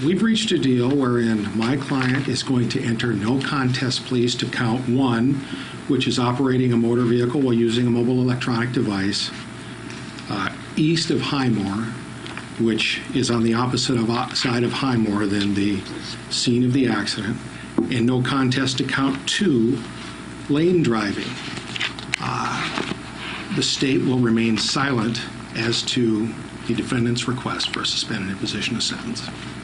We've reached a deal wherein my client is going to enter no contest pleas to count 1, which is operating a motor vehicle while using a mobile electronic device, east of Highmore, which is on the opposite side of Highmore than the scene of the accident, and no contest to count 2, lane driving. The state will remain silent as to the defendant's request for a suspended imposition of sentence.